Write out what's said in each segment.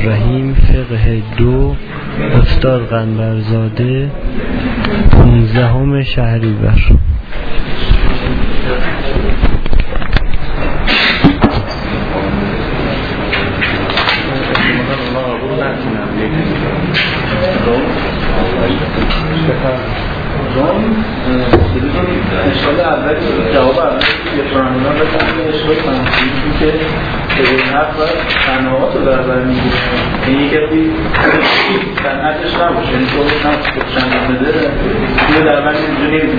الرحیم فقه 2 استاد قنبرزاده 15 شهریور. اشکال اول جواب اول یه فرانگان و تحمیل اشکال فنسیدی که به حق و صنعات رو در بر میگیره، این یک کسی صنعتش نباشه، این طورش نباشه بده یه در بر اینجا نمیدونه.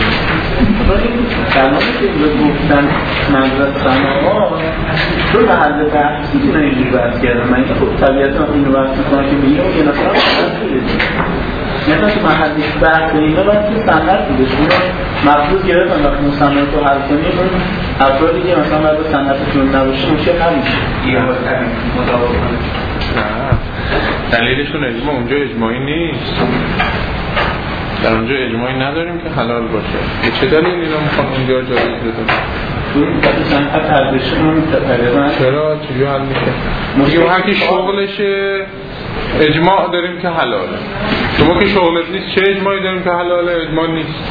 کلامی که اینجا گفتن منظور صنعات رو محل بحثی کنه اینجوری بحث کردن. من این خب طبیعتا اینو بحث میکنم که میگم که نصلا بحث کنید مثلا تو محلی بحث اینا باید که صنعت بوده مفروض گرفتن وقتی اون صنعت رو حل کنیم اون افرادی که مثلا باید صنعتشون نباشه مشکل نمیشه مطابق کنه. دلیلشون اجماع اونجا اجماعی نیست، در اونجا اجماعی نداریم که حلال باشه. چه دلیل اینا میخوان اونجا جایز بدن؟ تو صنعت ارزشمون تقریبا چرا چجوری حل میشه؟ میگه هر کی شغلشه اجماع داریم که حلاله. شما که شغلت نیست چه اجماعی داریم که حلاله؟ اجماع نیست.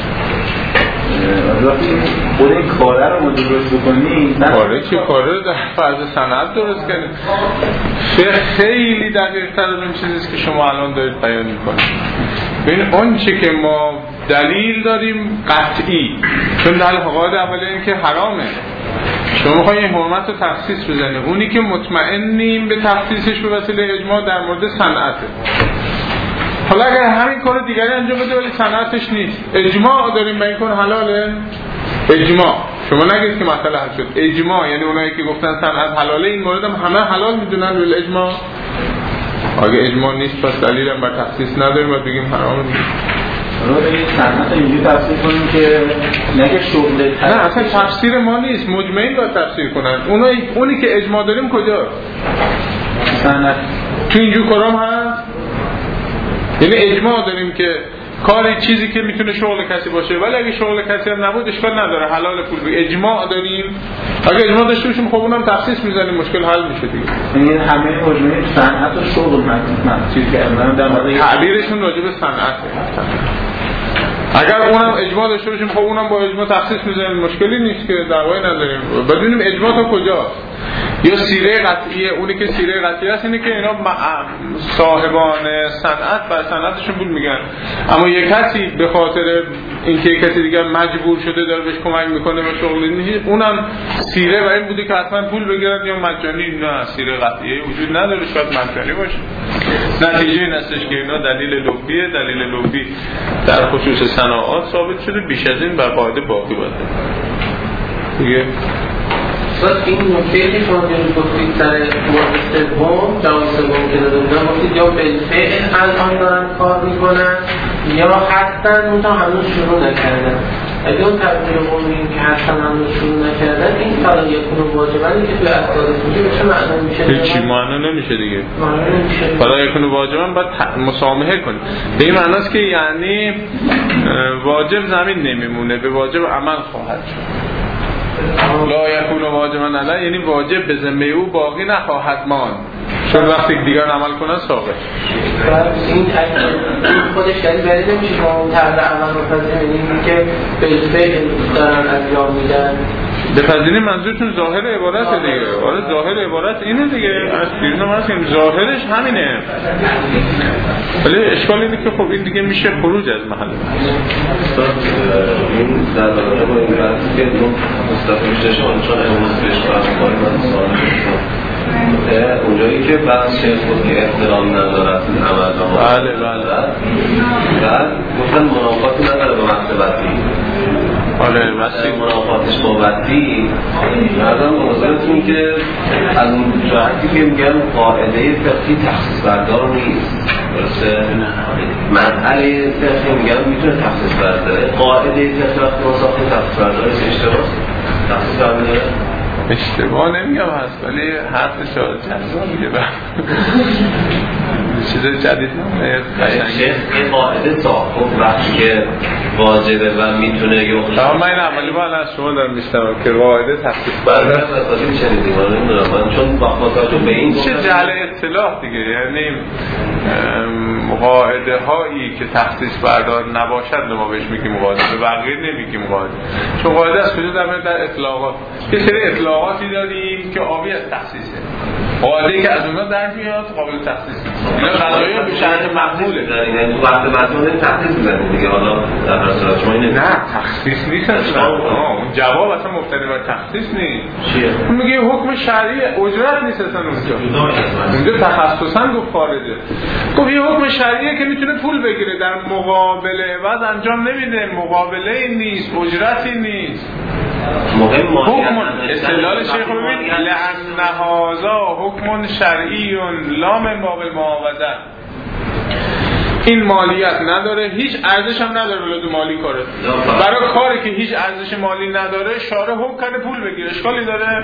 خود این کاره رو درست بکنی کاره چه کاره رو در فرض صنعت درست کنید؟ خیلی دقیق تر از اون چیزیست که شما الان دارید بیان میکنید. ببین اون چه که ما دلیل داریم قطعی، چون در قواعد اولیه این که حرامه، شما میخواین این حرمت رو تخصیص بزنید. اونی که مطمئنیم به تخصیصش به وسیله اجماع در مورد صنعته. حالا اگر همین کار دیگری انجام بده ولی صنعتش نیست، اجماع داریم به این کار حلاله؟ اجماع شما نگید که مسئله حل شد. اجماع یعنی اونایی که گفتن صنعت حلاله این مورد هم همه حلال میدونن ولی اجماع. اگه اجماع نیست پس دلیل هم بر تخصیص نداریم و بگیم حرامه دیگه. رو به صنعت اینجوری تفسیر کنیم که نگه شغل نه اصلا تفسیر ما نیست، مجمعین باید تفسیر کنن. اونی که اجماع داریم کجا؟ صنعت تو اینجور کارام هست؟ یعنی اجماع داریم که کاری چیزی که میتونه شغل کسی باشه ولی اگه شغل کسی هم نبود اشکال نداره حلال پول بگیر. اجماع داریم. اگه اجماع داشته باشیم خب اونم تخصیص میزنیم مشکل حل میشه دیگه. یعنی همه مجموعه صنعت و شغل چیزی که در مورد تعبیرشون راجع به صنعته. اگر اونم اجماع داشته باشیم خب اونم با اجماع تخصیص میزنیم مشکلی نیست که دعوایی نداریم. بدونیم اجماع تا کجاست. یا سیره قطعیه. اونی که سیره قطعیه است اینه که اینا صاحبان صنعت بر صنعتشون پول میگن، اما یک کسی به خاطر اینکه کسی دیگر مجبور شده داره بهش کمک میکنه به شغل نیست، اونم سیره و این بوده که حتما پول بگیرن یا مجانی. نه سیره قطعیه وجود نداره، شاید مجانی باشه. نتیجه این هستش که اینا دلیل لغویه. دلیل لغوی در خصوص صناعات ثابت شده، بیش از این بر قاعده باقی باشه دیگه. بس این نکته که شما گفتید سر مورد سوم جواب سوم که داده بودن گفتید یا بالفعل الان دارن کار میکنن یا هستن اون تا هنوز شروع نکردن. اگه اون تبدیل بودیم که هستن هنوز شروع نکردن این فلا یکونو واجبن که توی اسناد توجیه بشه معنا میشه؟ هیچی معنا نمیشه دیگه. فلا یکونو واجبن باید مسامحه کنیم. به این معناست که یعنی واجب زمین نمیمونه، به واجب عمل خواهد شد. لا یکون واجبا علی یعنی واجب به ذمه او باقی نخواهد ماند، چون وقتی دیگران عمل کنن ساقط. این خودش دلیل بری نمیشه که اون طرز عمل رو پذیریم، یعنی که بالفعل دارن انجام میدن. بپذیریم منظورتون ظاهر عبارت دیگه. آره ظاهر عبارت اینه دیگه، از بیرون ما هستیم ظاهرش همینه، ولی اشکال اینه که خب این دیگه میشه خروج از محل. این در واقع با این بحثی که مستقیم میشه چون امروز بهش برمی‌خوره من سوال می‌کنم اونجایی که بحث شیخ بود که احترام ندارد عمل بله بعد گفتن منافاتی نداره به مکتبتی. آره واسه منافاتش با وقتی مردم موضوعتون که از اون جهتی که میگن قاعده فقهی تخصیص بردار نیست، درسته؟ مسئله فقهی میگن میتونه تخصیص برداره. قاعده فقهی وقتی مسافه تخصیص برداره اشتباه تخصیص برداره؟ اشتباه نمیگم هست ولی حرف شاید جزا میگه چیز جدید شیخ این قاعده تعاقب وقتی که واجبه و میتونه یخلق من این عملی با از شما دارم میشتم که قاعده تخصیص برای مسئله شنیدیم من چون با توجه به این چه جعل اصطلاح دیگه، یعنی قاعده هایی که تخصیص بردار نباشد ما بهش میگیم قاعده، به بقیه نمیگیم قاعده، چون قاعده از کجا در اطلاقات یه سری اطلاقاتی داریم که آبی از تخصیصه، قاعده‌ای که از اونها در میاد قابل تخصیص اینا قضایی به شرط مقبوله یعنی تو وقت مطلوب تخصیص می‌زنید دیگه. حالا در صورت شما اینه نه تخصیص نیست اصلا، اون جواب اصلا مبتنی بر تخصیص نیست. چیه؟ میگه حکم شرعی اجرت نیست اصلا اونجا تخصصا گفت خارجه، گفت یه حکم شرعیه که میتونه پول بگیره در مقابل عوض انجام نمیده، مقابله ای نیست، اجرتی نیست. حکم استدلال شیخ رو ببین لأن هذا حکم شرعی لا من باب المعاوضه، این مالیت نداره، هیچ ارزش هم نداره ولاد مالی کاره، برای کاری که هیچ ارزش مالی نداره شارع حکم کنه پول بگیره، اشکالی داره؟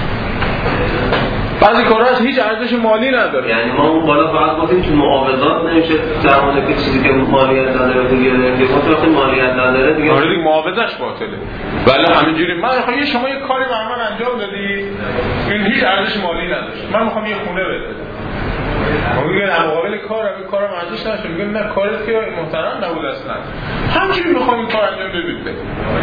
بعضی کارها هیچ ارزش مالی نداره. یعنی ما اون بالا فقط گفتیم که معاوضات نمیشه در مورد که چیزی که مالیت نداره دیگه، وقتی مالیت نداره دیگه آره دیگه معاوضش باطله. ولی همینجوری من میخوام شما یه کاری برام انجام دادی این هیچ ارزش مالی نداشت، من میخوام یه خونه بده، میگه در مقابل کارم ارزش نداشت، میگه نه کارت که محترم نبود اصلا، همینجوری میخوام این کار انجام بدید،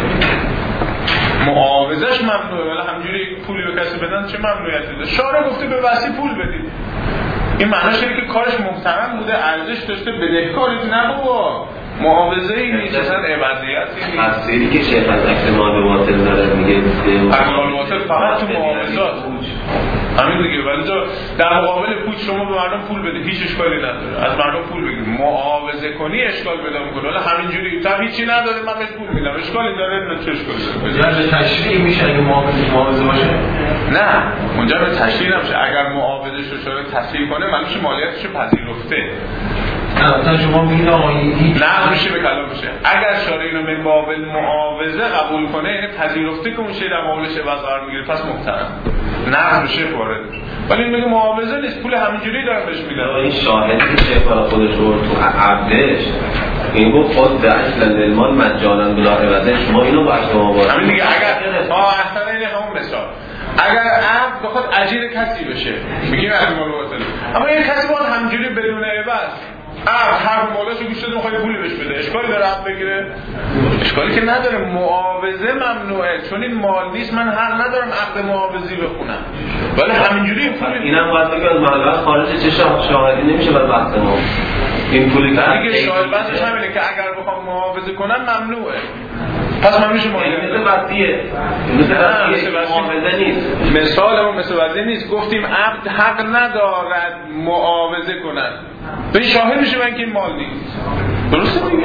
معاوضش ممنوعه، ولی همینجوری پولی به کسی بدن چه ممنوعیتی داره؟ شارع گفته به وسی پول بدید، این معناش اینه که کارش محترم بوده، ارزش داشته، بدهکاری نبوده، معاوضه‌ای نیست، اصلا عوضیتی نیست. تفسیری که شیخ از احتمال باطل داره میگه احتمال باطل فقط تو معاوضات همین دیگه، ولی در مقابل پول شما به مردم پول بده هیچ اشکالی نداره، از مردم پول بگیر، معاوضه کنی اشکال پیدا میکنه، ولی همینجوری تا هیچی نداره من بهش پول میدم اشکالی داره؟ نه چه اشکالی داره؟ به تشریع میشه اگه معاوضه باشه؟ نه اونجا به تشریع نمیشه، اگر معاوضه‌شو شارع تصحیح کنه معنیش مالیاتشو پذیرفته. نه شما میگید نه میشه به کلام میشه، اگر شارع اینو من باب معاوضه قبول کنه یعنی پذیرفته که اون شی در مقابلش عوض قرار میگیره، پس محترم نه میشه وارد. ولی این میگه معاوضه نیست، پول همینجوری دارن بهش میدن. این شاهدی که شیخ برای خودش رو تو عبدش این گفت خود به اصل المال مجانا بلا عوضه، شما اینو باید شما باید همین دیگه. اگر احسن اینه همون مثال اگر عبد بخواد اجیر کسی بشه میگیم احتمال باطل، اما یه کسی باید همینجوری بدون عوض حرف مالاشو گوش داده میخواد پولی بهش بده، اشکالی داره عبد بگیره؟ اشکالی که نداره. معاوضه ممنوعه چون این مال نیست، من حق ندارم عقد معاوضی بخونم، ولی همینجوری پول اینم باید بگه از محل خارج چه شاهدی نمیشه برای بحث ما این پولی دیگه. شاهد بحثش همینه که اگر بخوام معاوضه کنم ممنوعه، پس من میشه مثل وصیه معاوضه نیست، مثال ما مثل وصیه نیست. گفتیم عبد حق ندارد معاوضه کند، به شاهد میشه من که این مال نیست، درسته میگم؟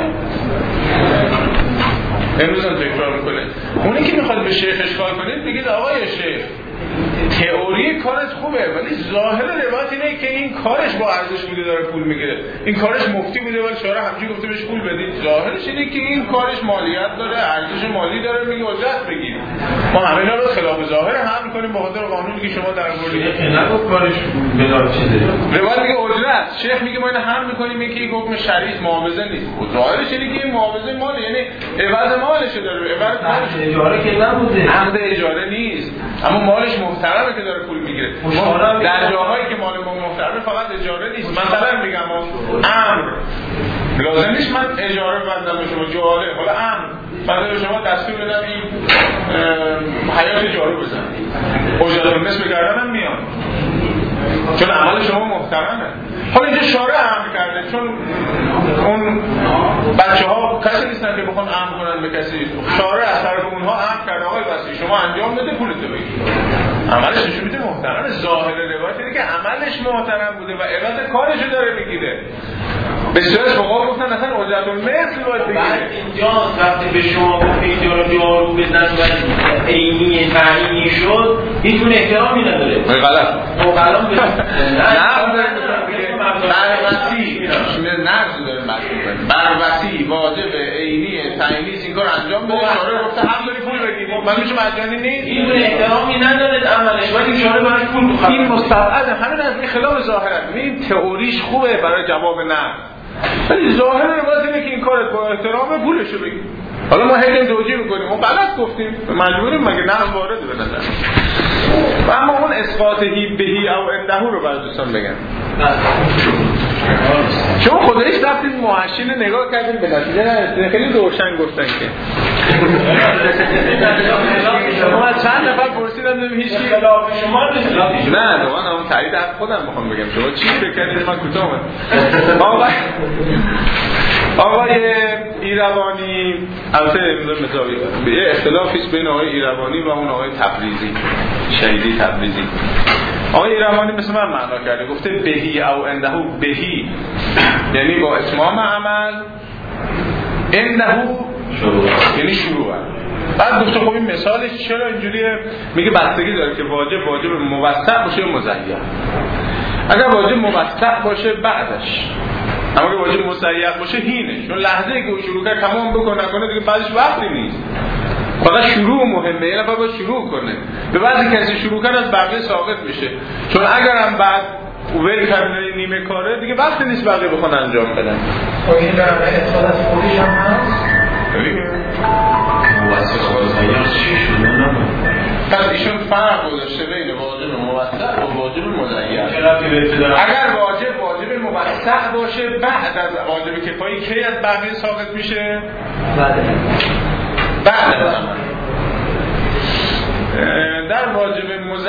امروز هم تکرار میکنه اونی که میخواد به شیخ اشکال کنید بگید آقای شیخ تئوری کارت خوبه ولی ظاهر روایت اینه که این کارش با ارزش بوده داره پول میگیره، این کارش مفتی بوده ولی شارع همچین گفته بهش پول بدید، ظاهرش اینه که این کارش مالیت داره، ارزش مالی داره، میگه اجرت بگیر. ما همینا رو خلاف ظاهر هم میکنیم به خاطر قانونی که شما در آوردید. نگفت کارش بدار چیزه، روایت میگه اجرت، شیخ میگه ما اینو هم میکنیم یکی یک حکم شرعی معاوضه نیست، ظاهرش اینه که این معاوضه مال یعنی عوض مالشه داره، عوض مالش اجاره که نبوده، عقد اجاره نیست اما مالش محترمه که داره پول میگیره. در جاهایی که مال ما محترمه فقط اجاره نیست، مثلا میگم امر لازم نیست من اجاره بندم به شما جاره، حالا امر من به شما دستور بدم این حیات جارو بزن، اجاره النصف کردنم میاد چون عمل شما محترمه. حالا اینجا شارع امر کرده چون اون بچه‌ها کسی نیستن که بخوان امر کنن به کسی، شارع از طرف اونها امر کرده آقای وصی شما انجام بده پولتو بگیر، عملش نشون میده محترمه. ظاهر روایت اینه که عملش محترم بوده و عوض کارشو داره میگیره. بسیار از فقها گفتن اصلا اجرت المثل باید بگیره. اینجا وقتی به شما گفته اینجا رو جارو بزن و عینی تعیینی شد هیچ اون احترامی نداره. غلط. غلط نه بررسی نرز داره مطلوب کنیم بررسی واجب عینی تعیینی این کار انجام بده شارع گفته حق داری پول بگیری من میشه مجانی نیست این احترامی نداره عملش ولی شارع براش پول بخواد این مستبعده همین از این خلاف ظاهره این تئوریش خوبه برای جواب نه ولی ظاهر روایت اینه که این کارت با احترام پولشو بگیر حالا ما هیچ توجیه میکنیم ما غلط گفتیم مجبوریم مگه نه وارد به نظر و اما اون اسقاط بهی او عنده رو برای دوستان بگم شما خودش رفتید محشین نگاه کردید به نتیجه نرسیدید خیلی روشن گفتن که شما چند نفر پرسیدم نمی هیچ کی شما نه من اون تایید از خودم میخوام بگم شما چی بکنید من کوتاه آقای ایروانی البته مزاوی یه اختلافی است بین آقای ایروانی و اون آقای تبریزی شهیدی تبریزی آقای ایروانی مثل من معنا کرده گفته بهی او عنده بهی یعنی با اتمام عمل عنده یعنی شروع بعد گفته خب این مثالش چرا اینجوریه میگه بستگی داره که واجب موسع باشه یا مضیق اگر واجب موسع باشه بعدش اما که واجب مضیق باشه هینه چون لحظه که او شروع کرد تمام بکنه نکنه دیگه بعدش وقتی نیست فقط شروع مهمه یه نفر باید شروع کنه به بعضی کسی شروع کرد از بقیه ساقط میشه چون اگرم بعد ول کردن نیمه کاره دیگه وقتی نیست بقیه بخوان انجام بدن این برای اطلاع از خودش هم هست پس ایشون فرق گذاشته بین واجب موسع و واجب مضیق اگر واجب موسع باشه بعد از واجب کفایی کی از بقیه ساقط میشه؟ بعد از در واجب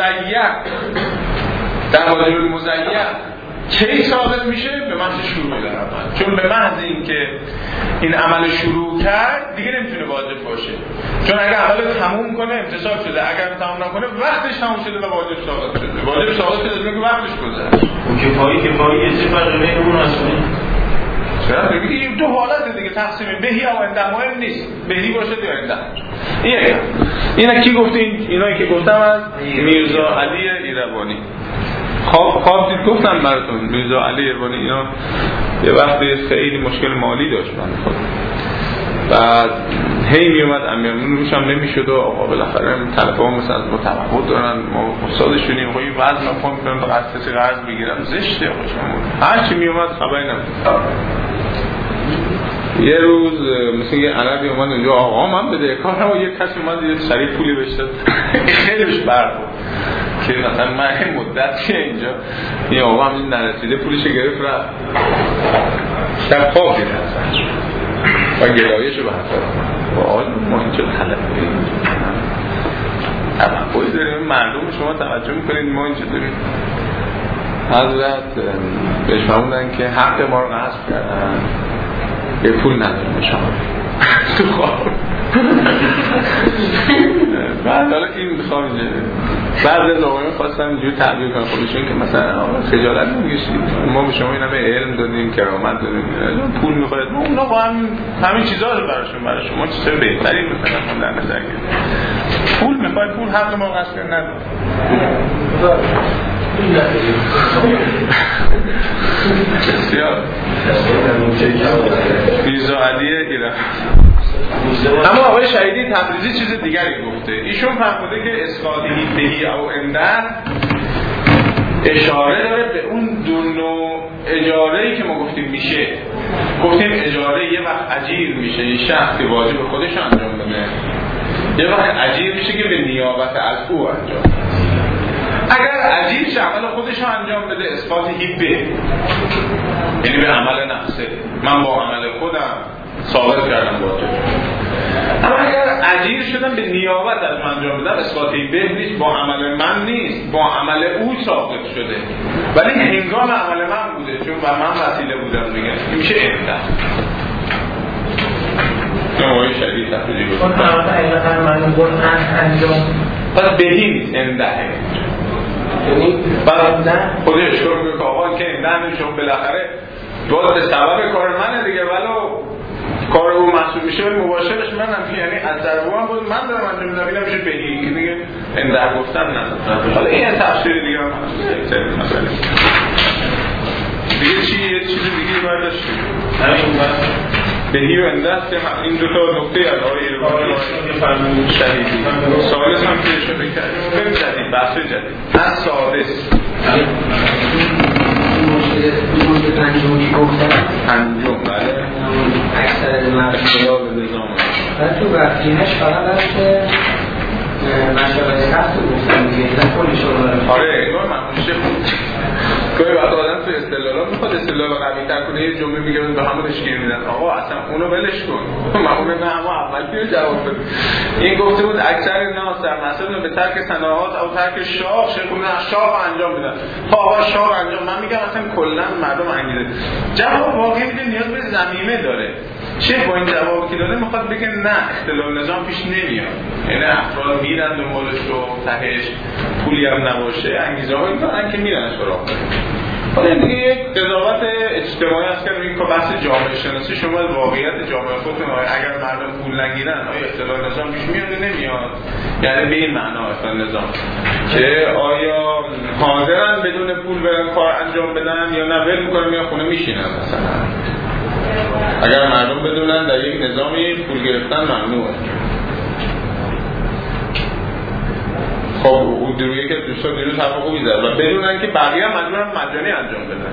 مضیق کی ثابت میشه؟ به محض شروع دارم چون به محض این که این عمل شروع کرد دیگه نمیتونه واجب باشه چون اگر عمل تموم کنه امتصال شده اگر تموم نکنه وقتش تموم شده و واجب ثابت شده واجب ثابت شده که وقتش گذشت اون کفایی یه چه فرقی بین اون اصلا چرا ببینید دو حالت دیگه تقسیم بهی او عنده مهم نیست بهی باشه یا عنده اینا کی گفته اینایی که گفتم از میرزا علی ایروانی خواب دید گفتم براتون میرزا علی ایروانی اینا یه وقتی خیلی مشکل مالی داشت من خود بعد هی می اومد امیرمون روش هم نمیشد و آقا بالاخره طلبه‌ها مثلا با توقع دارن ما استادشونیم خب این وزن رو فهم کنم فقط کسی قرض میگیرم زشته هر چی می اومد خبری نبود یه روز مثل یه عربی اومد اونجا آقا من بده کارم و یه کسی اومد یه سریع پولی بشته خیلیش برد که مثلا من این مدت که اینجا یه آقا هم نرسیده پولش گرفت رفت شب خواب دید و گلایش رو به حفظ و آقا ما اینجا طلب بریم توقعی داریم مردم شما توجه میکنید ما اینجا داریم حضرت بهش فرمودن که حق ما رو غصب کردن یه پول نداریم شما تو خواب بعد حالا این میخوام اینجا بعد از آقایون خواستم اینجوری تعبیر کنم خودشون که مثلا خجالت نمیگشید ما به شما این همه علم دادیم کرامت دادیم پول میخواید ما اونا با همین چیزا رو برای شما چیزای بهتری مثلا در نظر گرفتیم پول میخواید پول حق ما غصب نداریم بسیار میرزا علی ایران اما آقای شهیدی تبریزی چیز دیگری گفته ایشون فرموده که اسقاطی بهی او عنده اشاره داره به اون دو نوع اجاره‌ای که ما گفتیم میشه گفتیم اجاره یه وقت اجیر میشه یه شخص که واجب خودش انجام بده یه وقت اجیر میشه که به نیابت از او انجام اگر اجیر عمل خودش رو انجام بده اثبات هیبه یعنی به عمل نفسه من با عمل خودم ثابت کردم با تو اما اگر اجیر شدم به نیابت از من انجام بدم اثبات هیبه نیست با عمل من نیست با عمل او ثابت شده ولی هنگام عمل من بوده چون و من وسیله بودم دیگه این میشه انده نمایی شدید تفریدی بود پس بهی نیست انده بعد خودش شروع میگه که آقا که انده شما بالاخره باید سبب کار منه دیگه ولو کار او محسوب میشه مباشرش منم یعنی از در او هم بود من دارم انجام میدم اینم میشه بهی که دیگه انده گفتم نه حالا این تفسیر دیگه هم مسئله یه چیز دیگه برداشتیم همین بهی و اندست این دو تا نکته از آقای ایروانی شدیدی سادس هم که اشاره کردیم بریم جدید بحث جدید از سادس مشکل پنجمی گفتن پنجم بله اکثر اختلاف نظام و تو وقتینش فقط هست که مشاهده سخت رو گفتن دیگه نه کلی شده آره انگار ممنوشه گاهی وقت آدم توی استدلالات میخواد استدلال قوی تر کنه یه جمله میگه به همونش گیر میدن آقا اصلا اونو ولش کن معمولا نه اما اول که جواب بده این گفته بود اکثر ناس در مسائل به ترک صناعات او ترک شاه شیخ میگن شاه انجام میدن آقا شاه انجام من میگم اصلا کلا مردم انگیزه جواب واقعی میده نیاز به ضمیمه داره شیخ با این جوابی که داده میخواد بگه نه اختلال نظام پیش نمیاد یعنی افراد میرن دنبالش رو تهش پولی هم نباشه انگیزه هایی دارن که میرن سراغ حالا دیگه یک قضاوت اجتماعی هست که این بحث جامعه شناسی شما از واقعیت جامعه خودتون اگر مردم پول نگیرن آیا اختلال نظام پیش میاد یا نمیاد یعنی به این معنا اختلال نظام که آیا حاضرن بدون پول برن کار انجام بدن یا نه ول میکنن یا خونه میشینن مثلا اگر مردم بدونن در یک نظامی پول گرفتن ممنوعه خب اون درویه که دوستان دیروز حرف خوبی زد و بدونن که بقیه هم مجانی انجام بدن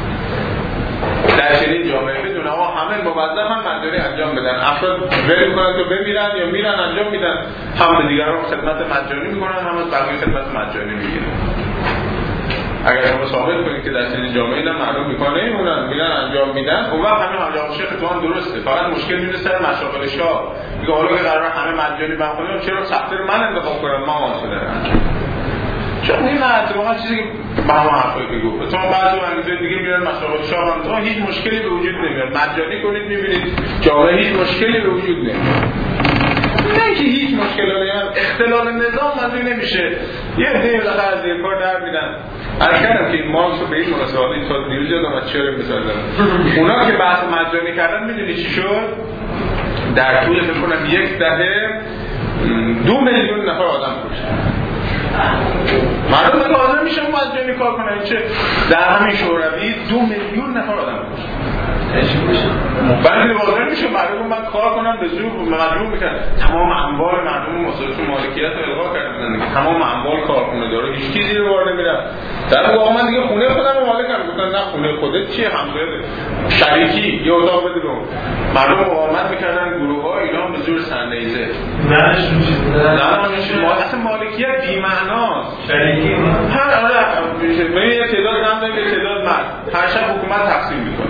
در چنین جامعه بدون آقا همه موظف هم مجانی انجام بدن افراد ول کنن تو بمیرن یا میرن انجام میدن هم به دیگران خدمت مجانی میکنن هم از بقیه خدمت مجانی میگیرن اگر شما ثابت کنید که در چنین جامعه اینا مردم میکنه اونن میرن انجام میدن اون وقت همین حاجی شیخ تو هم درسته فقط مشکل میونه سر مشاغل شاه میگه حالا که قرار همه مجانی بخونن چرا سختی رو من انتخاب کنم ما واسه دارم چون این اتفاقا چیزی که با هم حرفایی که گفت تو بعضی انگیزه دیگه میرن مشاغل شاه هم تو هیچ مشکلی به وجود نمیاد مجانی کنید میبینید جامعه هیچ مشکلی به وجود نمیاد نه که هیچ مشکلی نمیاد اختلال نظام منظور نمیشه یه عده بالاخره از این کار در میدن عرض کردم که این مارکس رو به این مناسبت تا دیروز یادم از چرا مثال زدم اونا که بحث مجانی کردن میدونی چی شد در طول فکر کنم یک دهه 2 میلیون نفر آدم کشتن مردم که حاضر میشن مجانی کار کنن چه در همین شوروی 2 میلیون نفر آدم کشتن بعد واضح میشه مردم من کار کنم به زور مجبور میکنن تمام اموال مردم مسئولیت مالکیت رو الغا کردن دیگه تمام اموال کارخونه داره هیچ چیزی رو وارد نمیرن در واقع من دیگه خونه خودم رو مالکم گفتن نه خونه خودت چیه همسایه شریکی یه اتاق بده رو مردم مقاومت میکردن گروه‌ها اینا به زور سرنیزه نه اصلا مالکیت بی‌معناست شریکی هر آره یه تعداد زن داره یه تعداد مرد هر شب حکومت تقسیم میکنه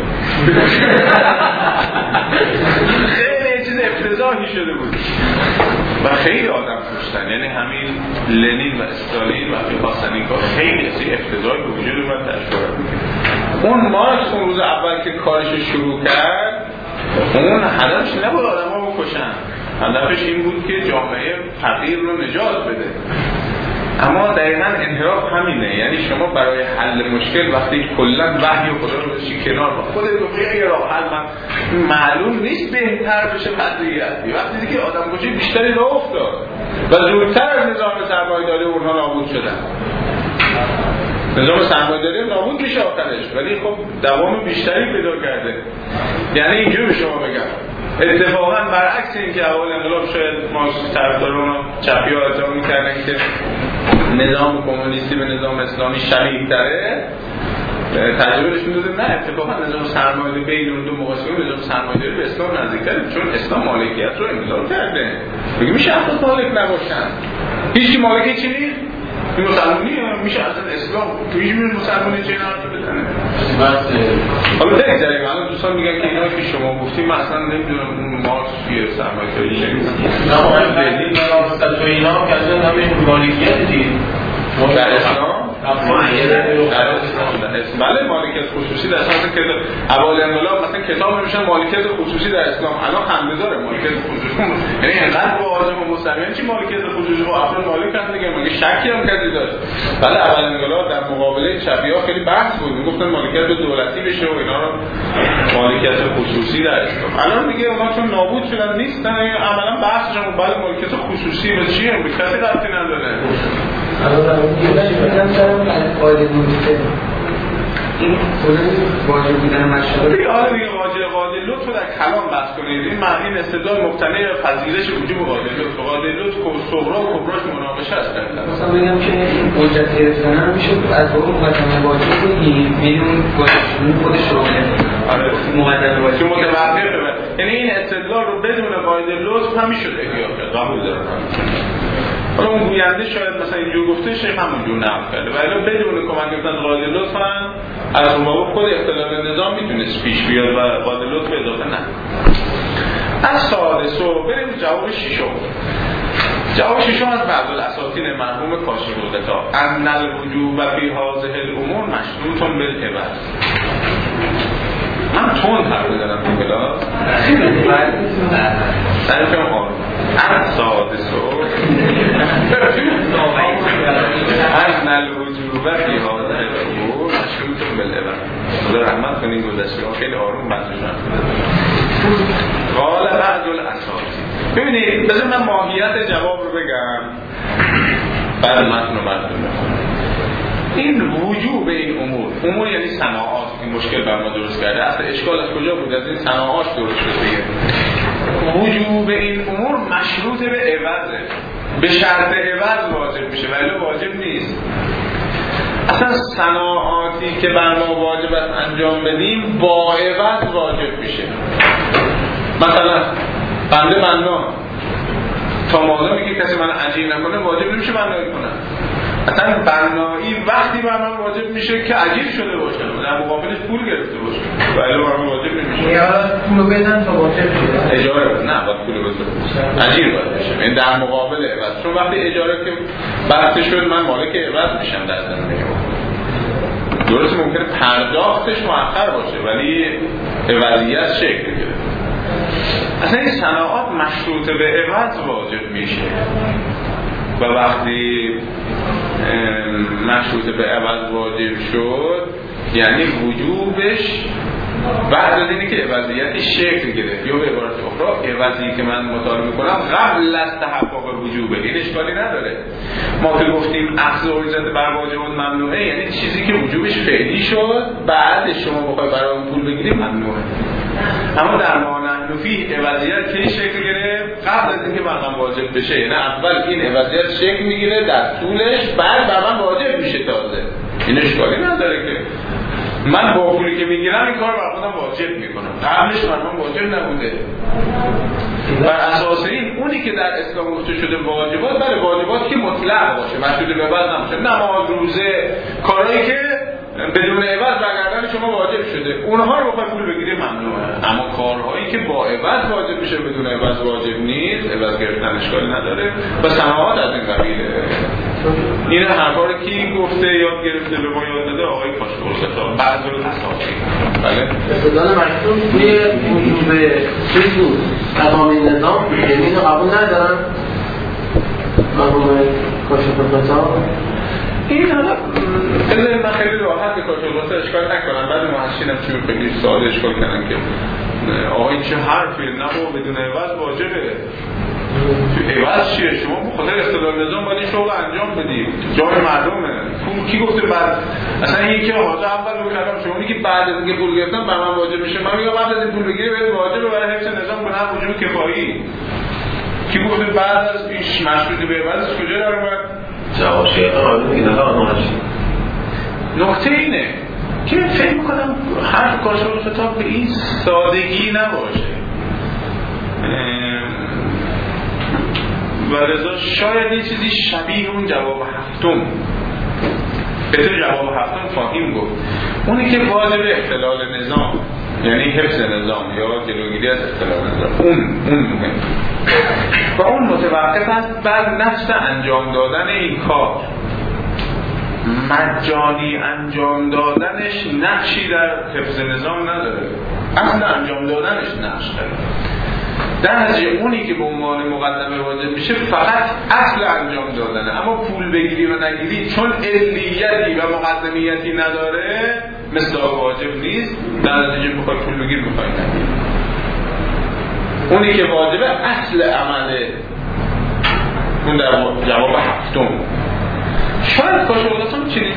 خیلی چیز افتضاحی شده بود و خیلی آدم کشتن یعنی همین لنین و استالین وقتی خواستن این کار خیلی افتضاحی به وجود اومد تشکر اون مارکس اون روز اول که کارش شروع کرد اون هدفش نبود آدم ها بکشن هدفش این بود که جامعه فقیر رو نجات بده اما دقیقاً انحراف همینه یعنی شما برای حل مشکل وقتی کلاً وحی خدا رو بشی کنار با خودت بگی یه راه حل معلوم نیست بهتر بشه وضعیت وقتی دیگه آدم کشی بیشتری راه افتاد و زودتر از نظام سرمایه‌داری اونها نابود شدن نظام سرمایه‌داری نابود میشه آخرش ولی خب دوام بیشتری پیدا کرده یعنی اینجوری به شما بگم اتفاقاً برعکس این که اول انقلاب شاید ما طرفداران چپی‌ها ادعا می‌کردن که نظام کمونیستی به نظام اسلامی شبیه‌تره تجربه نشون داده نه اتفاقاً نظام سرمایه‌داری بین اون دو مقایسه نظام سرمایه‌داری به اسلام نزدیک‌تره چون اسلام مالکیت رو امضا کرده میگه میشه افراد مالک نباشن هیچ مالکی چی نیست این مسلمانی میشه اصلا اسلام تو هیچ میره مسلمانی چه حرف بزنه حالا بگذاریم الان دوستان میگن که اینا که شما گفتیم من اصلا نمیدونم اون مارکس چیه سرمایه‌داری چیه نه تو اینا که اصلا همین مالکیت دید در اسلام بله مالکیت خصوصی در اسلام که اول انقلاب مثلا کتاب میشن مالکیت خصوصی در اسلام الان خنده‌داره مالکیت خصوصی یعنی اینقدر واضحه و مسلمانه چی مالکیت خصوصی و افراد مالکن دیگه مگه شکی هم کسی داشت بله اول انقلاب در مقابله چپی‌ها خیلی بحث بود میگفتن مالکیت دولتی بشه و اینا رو مالکیت خصوصی در اسلام الان دیگه اونا چون نابود شدن نیستن عملاً بحثشون بله مالکیت خصوصی به چیه به کسی ربطی نداره این واجب بودن مشروط دیگه حالا دیگه قاعده لطف رو در کلام بحث کنید. این معنی استدلال مقتنع پذیرش وجوب قاعده لطف صغرا و کبراش مناقشه است. مثلا بگم که این حجت گرفتن هم میشه از اون مقدمه واجب بگیم بدون واجب خود شغله. آره مقدمه واجب که متوقفه. یعنی این استدلال رو بدون قاعده لطف هم میشد احیا کرد. قبول دارم. حالا اون گوینده شاید مثلا اینجور گفته شیخ همونجور نقل کرده ولی بدون کمک گرفتن قاعده لطف هم از اون باب خود اختلال نظام میتونست پیش بیاد و قاعده لطف اضافه نه. از سادسو بریم جواب ششم. جواب ششم از بعض الاساطین مرحوم کاشف الغطا ان الوجوب فی هذه الامور مشروط بالعوض. من تون حرف می‌زنم تو کلاس. سرکم آروم. از سادسو ان الوجوب فی هذه الامور مشروط بالعوض. خدا رحمت کنین گذشته خیلی آروم بحثشون. قال بعض الاساطین. ببینید بذار من ماهیت جواب رو بگم بعد متن رو براتون بخونم. این وجوب این امور یعنی صناعات این مشکل بر ما درست کرده. اصلا اشکال از کجا بود؟ از این صناعات درست شده دیگه. وجوب این امور مشروط به عوضه، به شرط عوض واجب میشه ولی واجب نیست. اصلا صناعاتی که بر ما واجب است انجام بدیم با عوض واجب میشه. مثلا بنده بنا تا مادامی که کسی من اجیر نکنه واجب نمیشه بنایی کنم. اصلا بنایی وقتی بر من واجب میشه که اجیر شده باشه در مقابلش پول گرفته باشه ولی بر من واجب نمیشه. یا پولو بدن تا واجب شه. اجاره نه باید پولو بدن اجیر باید بشه. این در مقابل عوض. چون وقتی اجاره که بحث شد من مالک عوض میشم در زندگی. درست ممکنه پرداختش مؤخر باشه ولی عوضیت شکل بگیره. اصلا این صناعات مشروط به عوض واجب میشه و وقتی مشروط به عوض واجب شد یعنی وجوبش بعد از اینی که عوضیتی شکل گرفت یا به عبارت اخرى عوضی که من مطالبه کنم قبل از تحقق وجوبه. این اشکالی نداره. ما که گفتیم اخذ اجرت بر واجبات ممنوعه یعنی چیزی که وجوبش فعلی شد بعد شما بخوای برای اون پول بگیری ممنوعه. اما در مانعی عوضیت کی شکل گرفت؟ قبل از اینکه مقام واجب بشه. یعنی اول این عوضیت شکل میگیره در طولش بعد بر من واجب میشه تازه. این اشکالی نداره که من با پولی که میگیرم این کار بر خودم واجب میکنم قبلش بر من واجب نبوده. بر اساس این اونی که در اسلام گفته شده واجبات برای واجبات که مطلق باشه مشروط به عوض نباشه. نماز روزه کارهایی که بدون عوض برگردن شما واجب شده اونها رو بخوای پول بگیری ممنوعه. اما کارهایی که با عوض واجب میشه بدون عوض واجب نیست عوض گرفتن اشکالی نداره و صناعات از این قبیله. این حرفا رو کی گفته یاد گرفته به ما یاد داده؟ آقای کاشف الغطا بعض الاساطین. بله استدلال مشروط توی وجوب چیزو تمام نظام یعنی رو قبول ندارن مرحوم کاشف الغطا. این حالا بذارید من خیلی راحت به کاشف الغطا اشکال نکنم بعد محشینم چون خیلی سوال اشکال کردن که آقا این چه حرفی نه با بدون عوض واجبه. عوض چیه؟ شما به خاطر استدلال نظام باید این شغل انجام بدید جای مردمه. پول کی گفته بعد اصلا یکی حاضر اول رو کردم شما میگی بعد از اینکه پول گرفتم بر من واجب میشه. من میگم قبل از این پول بگیری بهت واجبه برای حفظ نظام به هم وجود کفایی. کی گفته بعد از پیش مشروط به عوض کجا داره باید جواب شیخ آدم این ها نکته اینه که فکر میکنم حرف کاشف الغطا به این سادگی نباشه و لذا شاید یه چیزی شبیه اون جواب هفتم به تو جواب هفتم خواهیم گفت. اونی که واجب اختلال نظام یعنی حفظ نظام یا جلوگیری از اختلال نظام اون مهم و اون متوقف است بر نفس انجام دادن این کار. مجانی انجام دادنش نقشی در حفظ نظام نداره. اصلا انجام دادنش نقش داره. در نتیجه اونی که به عنوان مقدمه واجب میشه فقط اصل انجام دادنه. اما پول بگیری و نگیری چون علیتی و مقدمیتی نداره مثل واجب نیست. در نتیجه بخوای پول بگیر بخوای نگیر. اونی که واجبه اصل عمله. اون در جواب هفتم. شاید کاشف الغطا چنین چیزی تو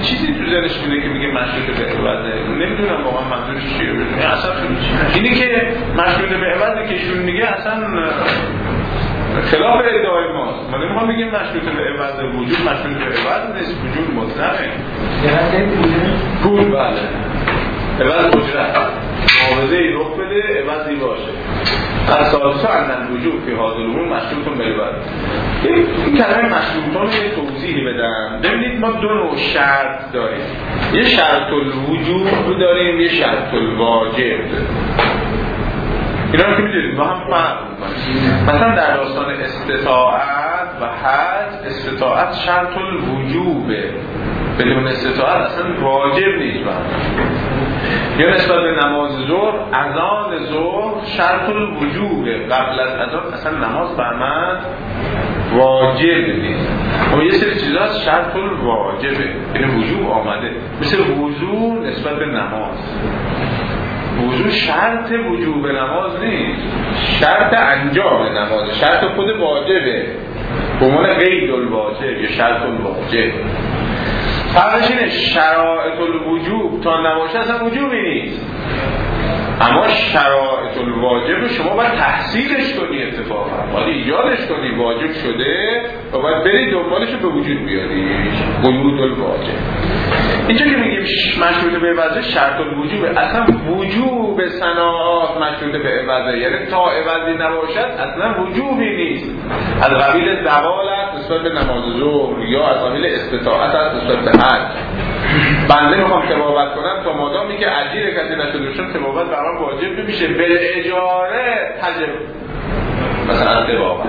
ذهنش میده که میگه مشروط به عوضه. نمیدونم واقعا منظورش چیه. اصلا اینی که مشروط به عوضه که ایشون میگه اصلا خلاف ادعای ماست. ما نمیخوام بگیم مشروط به عوض وجود مشروط به عوض نیست، وجود مطلقه. پول بله. عوض اجرت. معاوضه‌ای رخ بده عوضی باشه. اساسا عندن وجود فی هذا الامور مشروط به عوض. این کلمه مشروطان رو توضیحی بدم. ببینید ما دو نوع شرط داریم. یه شرط الوجوب داریم، یه شرط الواجب. اینا رو که میدونید با هم فرق میکنیم. مثلا در داستان استطاعت و حج، استطاعت شرط الوجوبه، بدون استطاعت اصلا واجب نیست. یا نسبت به نماز ظهر، اذان ظهر شرط الوجوبه، قبل از اذان اصلا نماز بر من واجب نیست. اما یه سری چیزا شرط الواجبه، یعنی وجوب آمده، مثل وضو نسبت به نماز. وضو شرط وجوب نماز نیست، شرط انجام نماز، شرط خود واجبه، به عنوان قید الواجب یا شرط الواجب. فرقش اینه شرائط الوجوب تا نباشه اصلا وجوبی نیست، اما شرائط الواجب شما باید تحصیلش کنی، اتفاقا باید ایجادش کنی، واجب شده و باید بری دنبالش رو به وجود بیاریش، وجود الواجب. اینجا که میگیم مشروط به عوض شرط الوجوب، اصلا وجوب صناعات مشروط به عوض، یعنی تا عوضی نباشد اصلا وجوبی نیست. از قبیل زوال است نسبت به نماز ظهر، یا از قبیل استطاعت است نسبت به حج. بنده میخوام تبابت کنم تا مادامی که اجیر کسی نشدهشون تبابت برام واجب نمیشه، به اجاره تجب مثلا تبابت.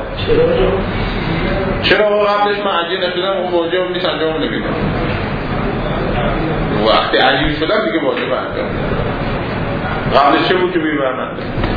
چرا قبلش من اجیر نشدم اون واجب نیست انجام نمیدم، وقتی اجیر شدم دیگه واجب انجام. قبلش چه بود که بیبرمند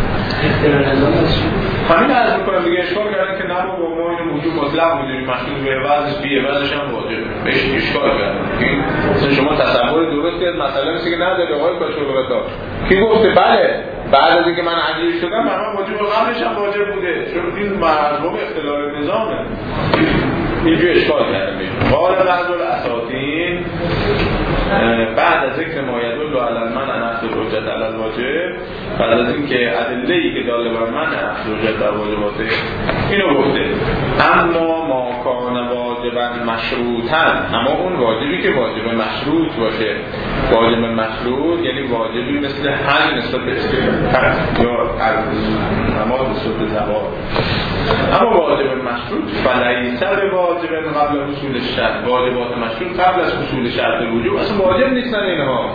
همین عرض میکنم دیگه. اشکال کردن که نه با ما اینو وجود مطلق میدونیم، مشروط به عوضش بی عوضش هم واجبه، بهش اشکال کردن. مثلا شما تصور درست کرد مسئله مثل که نداره آقای کاشف‌الغطا کی گفته بله بعد از اینکه من اجیر شدم برام واجب، قبلش هم واجب بوده، چون این مرحوم اختلال نظامه. اینجوری اشکال کردن. قال بعض الاساطین بعد از ذکر ما یدل علی المنع نفس الحجت علی الواجب، بعد از اینکه ادله‌ای که داله بر منع نفس الحجت در واجباته اینو گفته، اما ما کان واجبا مشروطا، اما اون واجبی که واجب مشروط باشه. واجب مشروط یعنی واجبی مثل حج نسبت به استقامت یا نماز نسبت به زوال. اما واجب مشروط فلیس واجب قبل حصول شرط، واجبات مشروط قبل از حصول شرط الوجوب اصلا واجب نیستن اینها.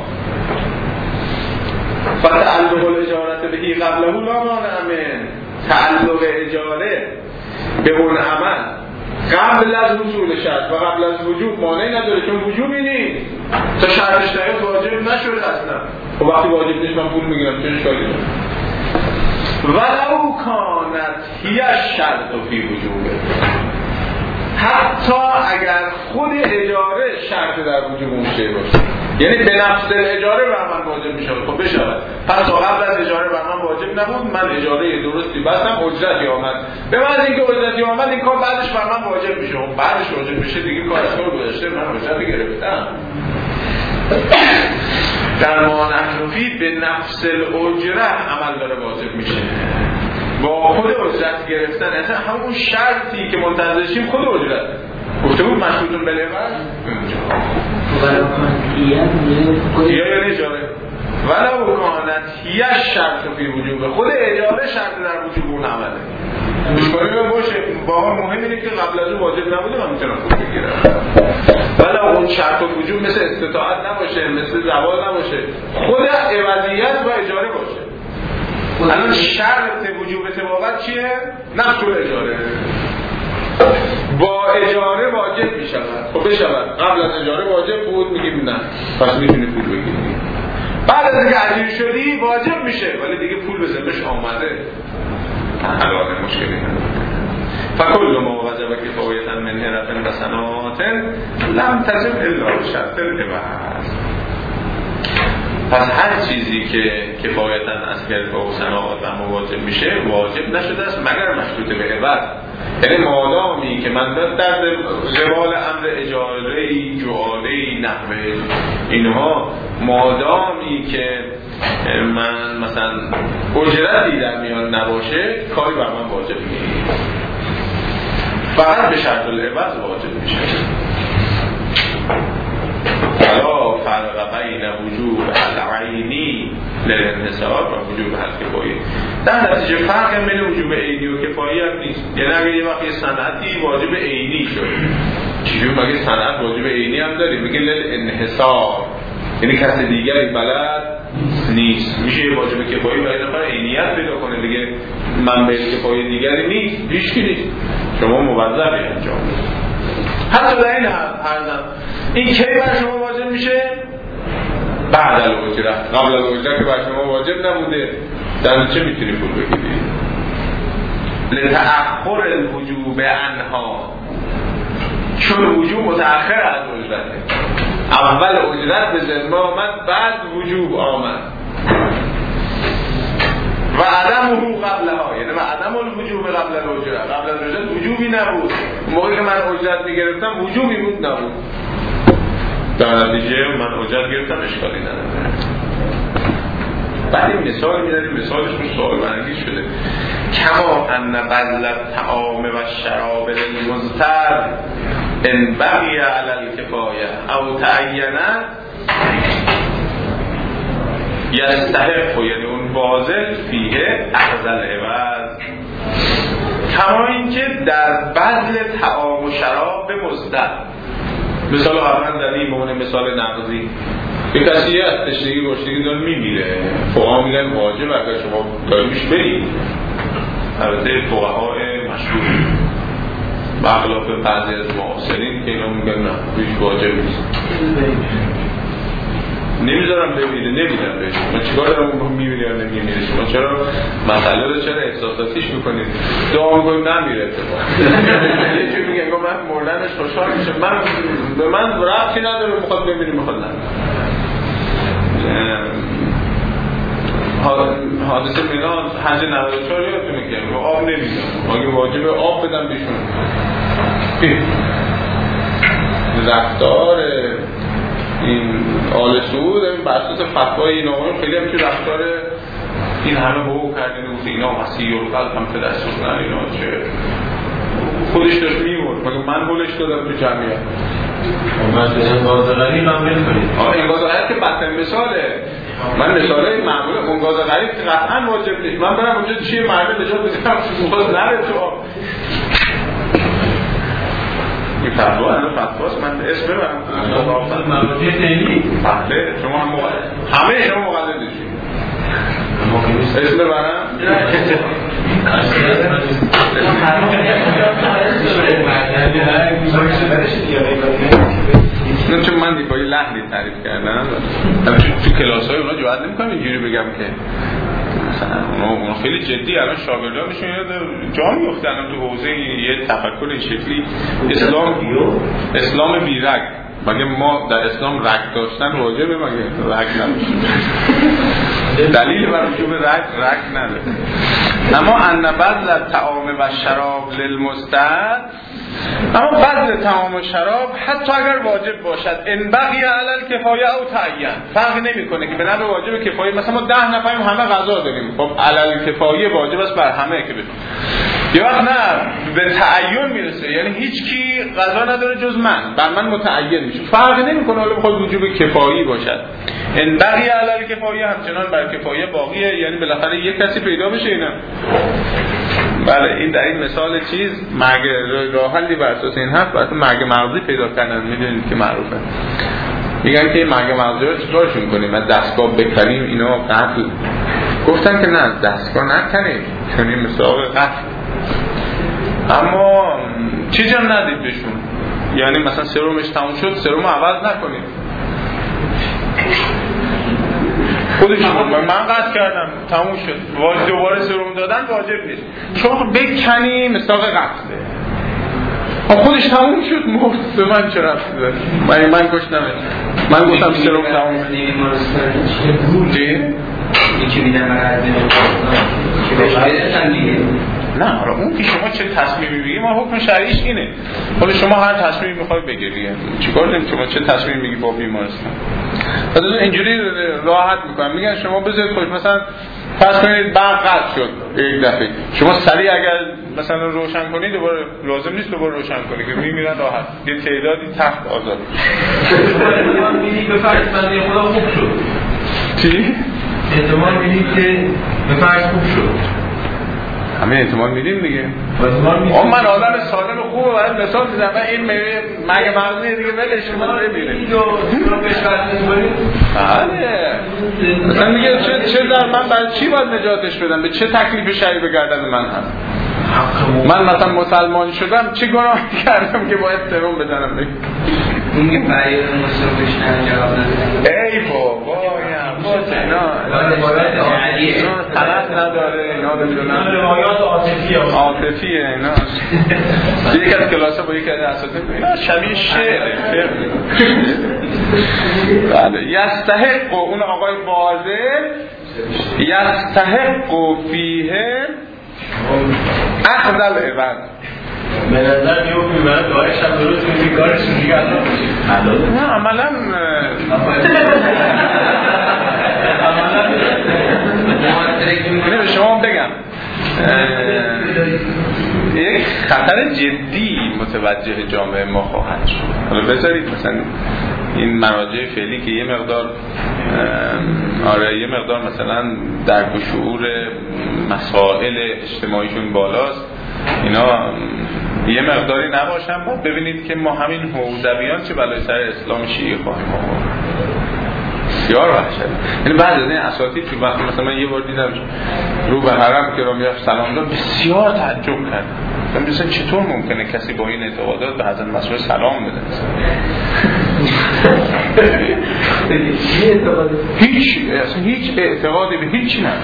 فتعلق الاجارت بهی قبله لا مانع من، تعلق اجاره به اون عمل قبل از حصول شرط و قبل از وجوب مانع نداره، چون وجوبی نیست، تا شرطش نیاد واجب نشده اصلا. و وقتی واجب نیست من پول میگیرم چه اشکالی داره؟ ولو کانت هی الشرط فی وجوبه، حتی اگر خود اجاره شرط در وجوب اون شی باشه، یعنی به نفس اجاره بر من واجب میشه. خب بشود پس تا قبل از اجاره بر من واجب نبود، من اجاره درستی بستم، اجرتی آمد، به من اینکه اجرتی آمد این کار بعدش بر من واجب میشه. اون بعدش واجب میشه دیگه کار از کار گذشته، من اجرتی گرفتم. در ما نحنفی به نفس الاجره عمل داره واجب میشه، با خود اجرت گرفتن، اصلا همون شرطی که منتظرشیم خود اجرت گفته بود مشروطون به عوض یا اجاره. ولو کانت هی الشرط فی وجوب، خود اجاره شرط در وجوب اون عمله. اشکالی باشه با هم مهم اینه که قبل از اون واجب نبوده من میتونم خود بگیرم. ولو اون شرط وجوب مثل استطاعت نباشه، مثل زوال نباشه، خود عوضیت و اجاره باشه. الان شرط وجوب تبابت چیه؟ نفس الاجاره. با اجاره واجب می شود. خب بشود قبل از اجاره واجب بود، میگیم نه پس میتونی پول بگیری. بعد از اینکه اجیر شدی واجب میشه ولی دیگه پول به ذمه‌ش آمده، الان مشکلی نداره. فکل ما وجب کفایتا من هرة و صناعة لم تجب الا شرط العوض. پس هر چیزی که کفایتا از حرفه و صناعت و واجب میشه واجب نشده است مگر مشروط به عوض. یعنی مادامی که من در قبال امر اجاره‌ای، جعاله‌ای، نحوه اینها، مادامی که من مثلا اجرتی در میان نباشه کاری بر من واجب نیست، فقط به شرط العوض واجب میشه. ولا فرق بین وجوب العینی للانحصار و وجوب الکفایی. در نتیجه فرق بین وجوب عینی و کفایی هم نیست. یعنی اگه یه وقتی صنعتی واجب عینی شد، چجوری مگه صنعت واجب عینی هم داریم؟ میگه للانحصار، یعنی کسی دیگری بلد نیست، میشه یه واجب کفایی برای نفر عینیت پیدا کنه دیگه. منبع کفایی دیگری نیست، هیچکی نیست، شما موظفی انجام بدید. حتی در این حرزم این کی بر شما واجب میشه؟ بعد الاجرت. قبل الاجرت که بر شما واجب نبوده، در چه میتونی پول بگیرید؟ لتأخر الوجوب عنها، چون وجوب متأخر از اجرته. اول اجرت به ذمه آمد، بعد وجوب آمد. و عدم حقوق قبلها، یعنی و عدم الوجوب قبل الاجرت. قبل الاجرت وجوبی نبود، موقعی که من اجرت میگرفتم وجوبی بود نبود، در نتیجه من اجرت گرفتم اشکالی نداره. بعد این مثال میداریم، مثالش رو سوال برانگیز شده. کما ان بذل الطعام و الشراب للمضطر ان بقی علی الکفایه او تعینه یستحق، یعنی اون باذل فیه اخذ العوض. کما اینکه در بذل طعام و شراب به مضطر، مثال قبلا در این بمونه مثال نقضی، یک کسی از تشنگی گشنگی داره میمیره، فقها میگن واجب اگر شما داریش برید. البته فقهای مشهور بخلاف بعضی از معاصرین که اینا میگن نه هیچ واجب نیست، نمیذارم بمیره، نمیدم بهش. من چیکار دارم میمیره یا نمیمیره؟ شما چرا مسئله رو چرا احساساتیش میکنید؟ دعا میکنیم نمیره اتفاق. یه چیزی میگه من مردنش خوشحال میشه، به من ربطی نداره، میخواد بمیره میخواد نمیره. حادثه میلان حج 94 یادتونه که آب نمیدم، اگه واجب آب بدم بیشون. رفتار این آل سعود بحثات فتوای این آقایون خیلی هم که رفتار این همه حقوق کردین بود، اینا مسیح و قلب هم که دستور نه، اینا چه خودش داشت میمورد، مگه من بولش دادم تو جمعیت. انگاز غریب هم بکنید. انگاز غریب که بدترین مثاله. من مثاله معموله انگاز غریب که قطعا واجب نیست. من برم اونجا چیه مرده نجات بدم باز نره تو آب. این فتواست من اسم ببرم مراجع دینی. بله شما هم همه شما مقلدشید. اسم ببرم؟ نه چون من دیپایی لحنی تعریف کردم تو کلاس های اونا جواد نمی کنم اینجوری بگم که مثلا اونا خیلی جدی الان شاگردانشون جا میفتن تو حوزه یه تفکر این شکلی اسلام بیرگ. مگه ما در اسلام رگ داشتن واجبه؟ مگه رگ نداشتن؟ دلیل بر وجوب رگ نداره. اما ان بذل الطعام و شراب للمضطر، اما بذل طعام و شراب حتی اگر واجب باشد ان بقی علی الکفایه او تعین، فرق نمیکنه که به نحو واجب کفایه مثلا ما 10 نفریم همه غذا داریم، خب علی الکفایه واجب است بر همه که بدون. یه وقت نه به تعین میرسه، یعنی هیچ کی غذا نداره جز من، بر من متعین میشه، فرق نمیکنه حالا بخواد وجوب کفایی باشد. ان بقی علی الکفایه همچنان بر کفایه باقیه، یعنی بالاخره یک کسی پیدا بشه اینا. بله این در این مثال چیز مرگ راه حلی بر اساس این حرف واسه مرگ مغزی پیدا کردن، میدونید که معروفه. میگن که مرگ مغزی رو چطورشون کنیم؟ از دستگاه بکنیم اینا قتل. گفتن که نه دستگاه نکنیم چون این مسابقه قتل. اما چیزی هم ندید بهشون، یعنی مثلا سرومش تموم شد سروم عوض نکنیم. خودشون من قطع کردم تموم شد واجب دوباره سروم دادن واجب نیست، چون بکنی مساق قتله. خودش تموم شد مرد، به من چه رفت داره؟ من کشتم، من گفتم سروم تموم شد. چی؟ این که میدن برای از این که بهش برسن دیگه نه حالا اون که شما چه تصمیمی میگی ما حکم شرعیش اینه. حالا شما هر تصمیمی میخوای بگیری دیگه چیکار داریم؟ شما چه تصمیمی میگی با بیمارستان؟ بعد اینجوری راحت میکنن میگن شما بذارید خودت مثلا فرض کنید برق قطع شد یک دفعه، شما سریع اگر مثلا روشن کنید دوباره لازم نیست دوباره روشن کنید که میمیرن راحت، یه تعدادی تخت آزاد احتمال میدید به فرض بنده خدا خوب شد. چی؟ احتمال میدید که به فرض خوب شد. همه احتمال میدیم دیگه. من آدم سالم و خوبه برای مثال میزنم و این مگه مغزیه دیگه ولش من ببینه مثلا میگه چه در من برای چی باید نجاتش بدم؟ به چه تکلیف شرعی به گردن من هست؟ من مثلا مسلمان شدم چه گناه کردم که باید ترون بزنم بگم این که برای مصرفش نجاب نداره ای بابا اینا طرف نداره اینا روایات عاطفیه اینا یکی از کلاسه با یکی از اساتید اینا شبیه شعره بله یستحق اون آقای واضح یستحق فیه اخذ العوض به نظر میوفی برای دعای شب درست میدی کارشون دیگه نه عملا به شما بگم یک خطر جدی متوجه جامعه ما خواهد شد. حالا بذارید مثلا این مراجع فعلی که یه مقدار مثلا درک و شعور مسائل اجتماعیشون بالاست، اینا یه مقداری نباشن باید ببینید که ما همین حوزویان چه بلای سر اسلام شیعه خواهیم آورد. بسیار وحشت. یعنی بعد از این اساتید که وقتی مثلا من یه بار دیدم رو به حرم که رو میرفت سلام داد بسیار تعجب کرد. مثلا چطور ممکنه کسی با این اعتقادات به حضرت مسیح سلام بده؟ هیچ اعتقادی به هیچ نه.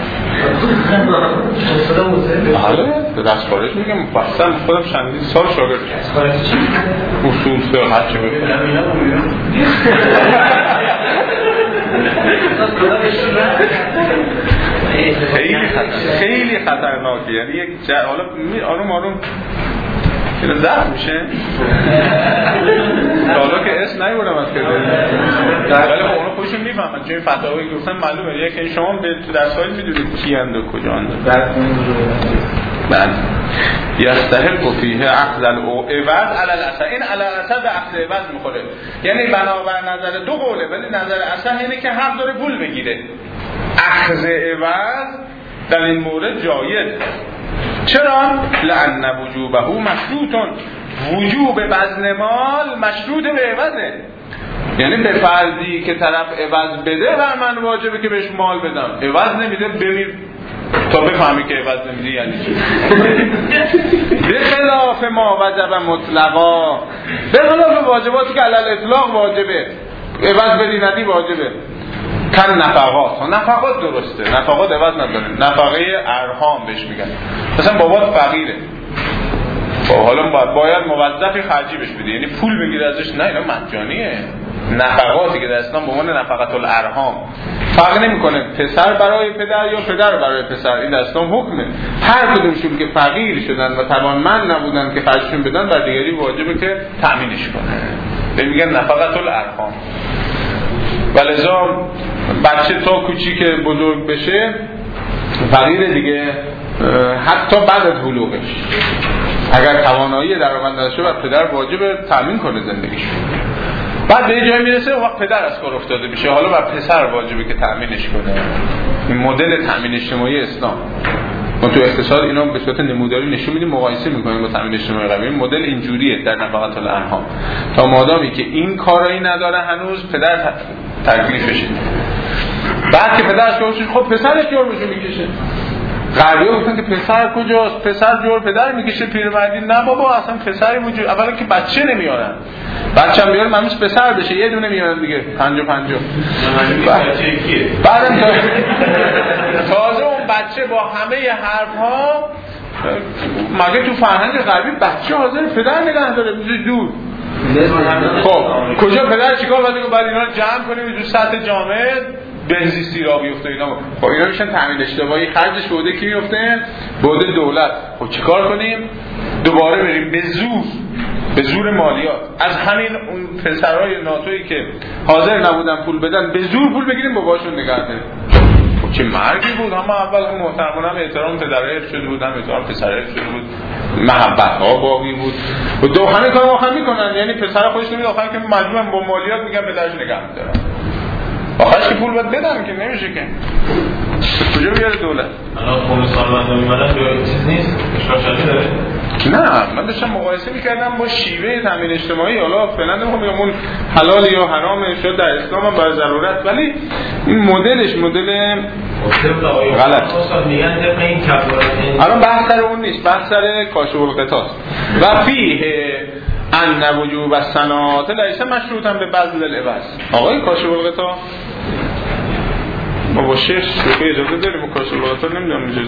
حالا دست خارج میگم مفصل خودم چندین سال شاگرد اصول فقه هرچی خیلی خطرناکه. یعنی یک حالا آروم اینا ضعف میشه حالا که اسم نیبودم از که ولی خب اونا خودشون میفهمن چون این فتاوایی که گفتن معلومه یکی این شما به درس‌های میدونید کی اند و کجا اند. بله یستحق فیه اخذ العوض علی الاثر. این علی الاثر به اخذ عوض میخوره، یعنی بنابر نظر دو قوله، ولی نظر اصح اینه که حق داره پول بگیره. اخذ عوض در این مورد جایز. چرا؟ لأن وجوبه مشروط، وجوب بذل مال مشروط به عوضه. یعنی به فرضی که طرف عوض بده بر من واجبه که بهش مال بدم، عوض نمیده بمیر تا بفهمی که عوض نمیده یعنی چی. به خلاف ما وجب مطلقا، به خلاف واجباتی که علی الاطلاق واجبه، عوض بدی ندی واجبه. کن نفقات درسته، نفقات عوض نداره. نفقه ارحام بهش میگن. مثلا بابات فقیره، حالا باید موظفی خرجی بهش بده، یعنی پول بگیره ازش. نه اینا مجانیه. نفقاتی که در اسلام به عنوان نفقت الارحام فرق نمیکنه پسر برای پدر یا پدر برای پسر، این در اسلام حکمه. هر کدومشون که فقیر شدن و توانمند نبودن که خرجشون بدن، بر دیگری واجبه که تامینش کنه. به میگن نفقت الارحام. ولذا بچه تا کوچیک بزرگ بشه فقیر دیگه، حتی بعد از بلوغش اگر توانایی درآمد نداشته و پدر واجب تامین کنه زندگیش. بعد به جایی میرسه وقت پدر از کار افتاده میشه، حالا بر پسر واجبه که تامینش کنه. این مدل تامین اجتماعی اسلام. ما تو اقتصاد اینا به صورت نموداری نشون میدیم، مقایسه میکنیم با تامین اجتماعی قبلی. این مدل اینجوریه در نفقات الارحام. تا مادامی که این کارایی نداره هنوز پدر تکلیفشه. بعد که پدرش گفتش خب پسرش جرمشو میکشه. غربی گفتن که پسر کجاست؟ پسر جور پدر میکشه. پیرمردی نه بابا اصلا پسری وجود، اولا که بچه نمیارن، بچه هم بیارن ممنوش پسر بشه، یه دونه میارن دیگه 50-50. بعدم تازه اون بچه با همه حرفها، مگه تو فرهنگ غربی بچه حاضر پدر نگه داره میشه دور؟ خب کجا پدر چیکار باید که بعد اینا رو جمع کنیم تو سطح جامعه بنزیستی را بیفته اینا. خب اینا میشن تامین اشتباهی، خرجش بوده کی میفته؟ بوده دولت. خب چیکار کنیم؟ دوباره بریم به زور مالیات از همین اون پسرای ناتویی که حاضر نبودن پول بدن به زور پول بگیریم باباشون نگه داریم. خب چه مرگی بود. هم اول محترمانه هم احترام پدره حفظ شده بود، هم احترام پسره حفظ شده بود، محبت ها باقی بود و دو همه کار آخر میکنن. یعنی پسر خودش نمید آخر که مجبورن با مالیات میگن پدرش نگه میدارن، آخرش که پول باید بدن که نمیشه که کجا بیاره دولت. الان خون سالمند میمدن چیز نیست اشکال داره. نه من داشتم مقایسه میکردم با شیوه تامین اجتماعی. حالا فعلا نمیخوام بگم اون حلال یا حرامه، شاید در اسلام هم بر ضرورت، ولی این مدلش مدل غلط. میگن طبق این کفارت. الان بحث سر اون نیست، بحث سر کاشف القطاع و فیه ان وجوب الصناعات لیس مشروطا به بذل العوض. آقای کاشف القطاع ما با شیخ اجازه داریم و کاشف القطاع نمیدونم اجازه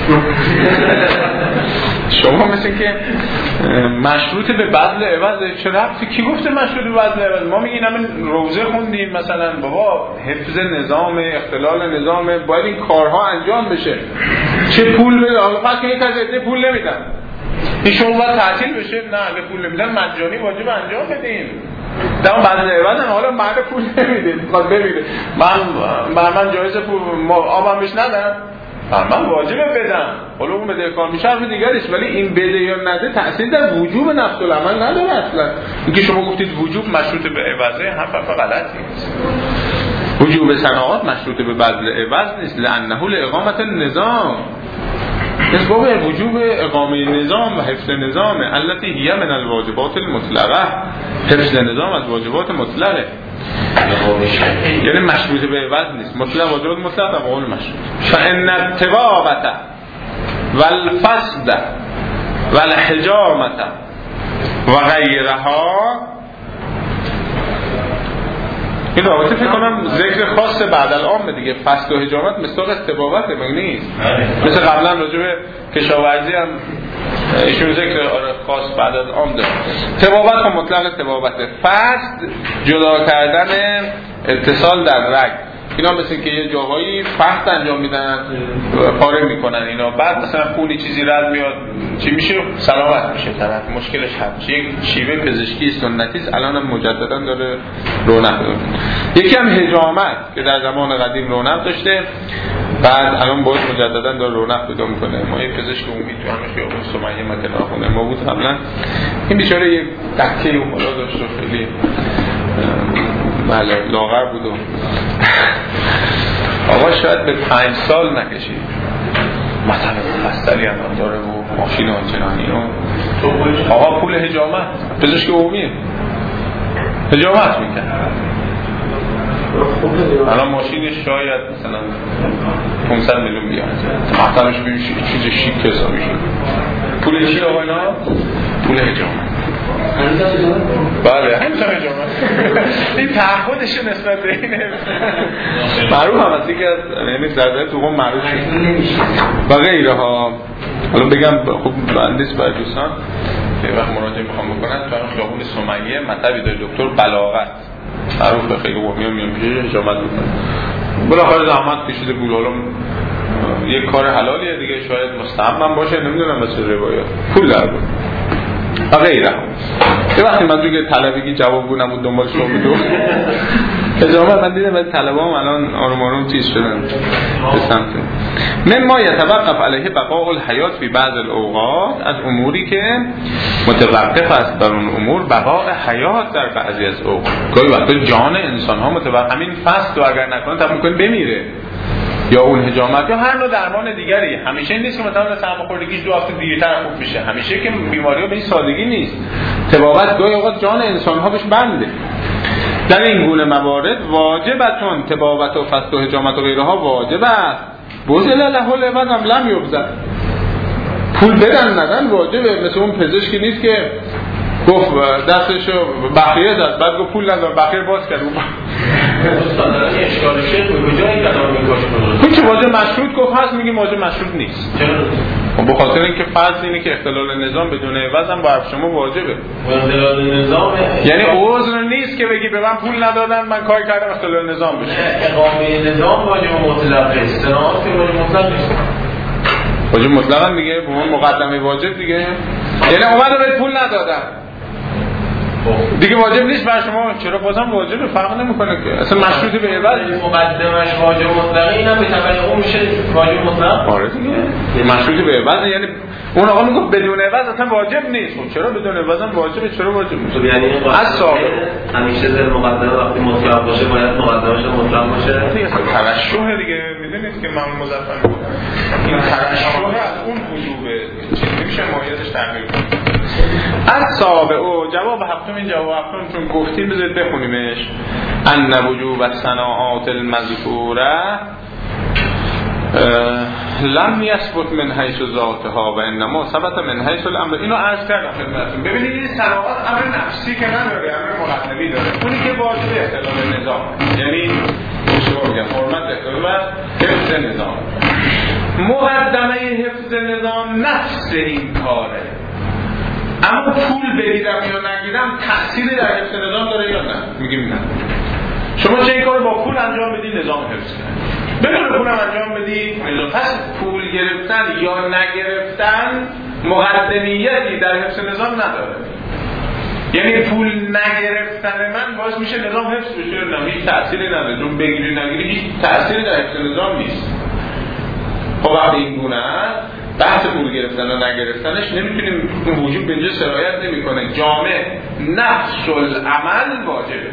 شما مثل که مشروط به بذل عوض. چه ربطی؟ کی گفته مشروط به بذل عوض؟ ما میگیم همین روزه خوندیم مثلا بابا حفظ نظام، اختلال نظام، باید این کارها انجام بشه. چه پول بده؟ حالا فرض کنید یک از عده پول نمیدن، این شما باید تعطیل بشه؟ نه اگه پول نمیدن مجانی واجب انجام بدیم. در اون بذل عوض حالا مرد پول نمیده میخواد بمیره، من جایز پول آبم بهش ندم، من واجبه بدم. حالا اون بده کار میشه حرف دیگرش، ولی این بده یا نده تأثیر در وجوب نفس العمل نداره اصلا. اینکه شما گفتید وجوب مشروط به عوضه حرف غلطی نیست. وجوب صناعات مشروط به بذل عوض نیست، لانه لاقامت النظام. اسباب وجوب اقامه نظام و حفظ نظام التي هي من الواجبات المطلقه. حفظ نظام از واجبات مطلقه، یعنی مشروط به عوض نیست. مطلق واجبات مطلق در قول مشروط. فان التبابه والفسد والحجامه وغيرها، این رابطه فکر کنم ذکر خاص بعد العام دیگه. فسد و حجامت مصداق استبابت مگه نیست؟ مثل قبلا راجع به کشاورزی هم ایشون ذکر خاص بعد العام داره. تبابت و مطلق تبابت. فسد جدا کردن اتصال در رگ. اینا مثل که یه جاهایی فحص انجام میدن، پاره میکنن اینا، بعد مثلا خونی چیزی رد میاد چی میشه؟ سلامت میشه طرف، مشکلش حل میشه. یک شیوه پزشکی سنتی است، الان هم مجددا داره رونق داره. یکی هم حجامت که در زمان قدیم رونق داشته، بعد الان باید مجددا داره رونق پیدا میکنه. ما یه پزشک عمومی تو همه خیابون سمیه مکن آخونه ما بود قبلا، این بیچاره یه دکه و بالا داشت و خیلی بله لاغر بود و آقا شاید به 5 سال نکشید مثلا مفصلی هم داره و ماشین آنچنانی و آقا پول حجامت پزشک عمومیه حجامت میکنه. الان ماشینش شاید مثلا 500 میلیون بیاد، محترمش ببینید چیز شیک حسابی شد. پول چی آقا اینا؟ پول حجامت. بله همین این تعهدش نسبت به اینه معروف هم هستی که یعنی زرده تو هم معروف شد و غیره ها. حالا بگم خوب بندیست برای دوستان یه وقت مراجعه میخوام بکنن تو همین خیابون سمیه مطبی داره دکتر بلاغت معروف خیلی قومی هم میان میشه حجامت میکنه. بالاخره زحمت کشیده بود، حالا یک کار حلالیه دیگه، شاید مستحب هم باشه نمیدونم مثل روایات پول در بود و غیره. یه وقتی من توی طلبگی جواب نبود دنبال شما بود اجابه من دیدم از طلبه هم الان آروم آروم چیز شدن به سمت مما یتوقف علیه بقاء الحیات فی بعض الاوقات، از اموری که متوقف است بر اون امور بقاء حیات در بعضی از اوقات. گاهی وقتا جان انسان ها متوقف، همین فست و اگر نکنه تا میکنه بمیره یا اون حجامت یا هر نوع درمان دیگری. همیشه این نیست که مثلا سرماخوردگیش 2 هفته دیرتر خوب میشه، همیشه که بیماری‌ها به این سادگی نیست. تبابت گاهی اوقات جان انسان‌ها بهش بنده. در این گونه موارد واجبتون تبابت و فسد و حجامت و غیرها واجب است. بوزل له العوض هم لم یبذل. پول بدن ندن واجبه. مثل اون پزشکی نیست که گفت دستشو بخیه زد بعد گفت پول ندارم بخیه باز کرد. استادان اشکال شیخ به کجایی کلام میگوش کنه؟ چون واجب مشروط گفت هست میگیم واجب مشروط نیست. به خاطر اینکه فرض اینه که اختلال نظام بدون عوض هم با حرف شما واجبه. اختلال نظام یعنی عذر نیست که بگی به من پول ندادن من کار کردم اختلال نظام بشه. اقامه نظام واجب مطلقه، استناد که واجب مطلق نیست. واجب مطلقاً دیگه، به اون مقدمه واجب دیگه. یعنی اومدم به پول ندادم دیگه واجب نیست بر شما. چرا بازم واجبه؟ فرق نمیکنه که اصلا مشروط به عوض. مقدمش واجب مطلقه، اینم به تبع اون میشه واجب مطلق. آره دیگه مشروط به عوض. یعنی اون آقا میگه بدون عوض اصلا واجب نیست. خب چرا بدون عوض هم واجبه؟ چرا واجب نیست؟ یعنی از سابق همیشه در مقدمه وقتی مطلق باشه باید مقدمش مطلق باشه. دیگه ترشح دیگه میدونید که من مظفر این ترشح از اون وجوبه چیزی میشه مایزش تغییر کنه. از سابق جواب هفتم، این جواب هفتم چون گفتیم بذارید بخونیمش. ان وجوب الصناعات المذکوره لم یثبت من حیث ذاتها و انما ثبت من حیث الامر. اینو عرض کردم خدمتتون. ببینید این صناعات امر نفسی که نداره، امر مقدمی داره. اونی که واجب اختلال نظام، یعنی شما میگم حرمت اختلال و حفظ نظام. مقدمه حفظ نظام نفس این کاره. اما پول بگیرم یا نگیرم تأثیری در حفظ نظام داره یا نه؟ میگیم نه. شما چه این کارو با پول انجام بدی نظام حفظ کنه. بدون پولم انجام بدی نظام. پس پول گرفتن یا نگرفتن مقدمیتی در حفظ نظام نداره. یعنی پول نگرفتن من باعث میشه نظام حفظ بشه؟ نه، هیچ تأثیری نداره. چون بگیری نگیری هیچ تأثیری در حفظ نظام نیست. خب وقتی این گونه است بحث پول گرفتن و نگرفتنش نمیتونیم، اون وجود به اینجا سرایت نمیکنه. جامع نفس العمل واجبه،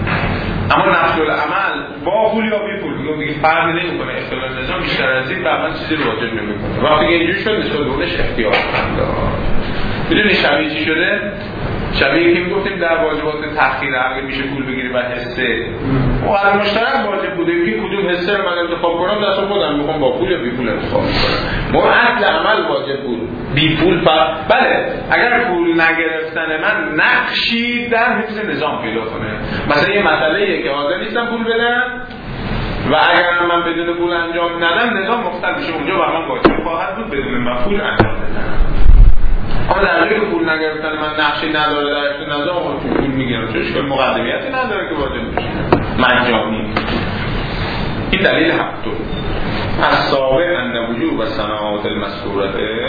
اما نفس العمل با پول یا بی پول دیگه فرقی نمیکنه. اختلال نظام بیشتر از این بعدا چیزی واجب نمیکنه. وقتی که اینجوری شد نسبت به اونش اختیار کنه. میدونی شبیه چی شده؟ شبیه که میگفتیم در واجبات تأخیر عقل میشه پول بگیری و حصه و مشترک واجب بوده که کدوم حصه من انتخاب کنم دست خودم میخوام با پول یا بی پول انتخاب کنم. ما اصل عمل واجب بود، بی پول بله اگر پول نگرفتن من نقشی در حفظ نظام پیدا کنه. مثلا یه مسئله‌ایه که حاضر نیستم پول بدم و اگر من بدون پول انجام ندم نظام مختل میشه، اونجا بر من واجب خواهد بود بدون من پول انجام بدم. اما در حالی که پول نگرفتن من نقشی نداره در حفظ نظام پول میگیرم، چون اشکال مقدمیتی نداره که واجب میشه مجانی. این دلیل هفتم. السابع ان وجوب الصناعات المذکوره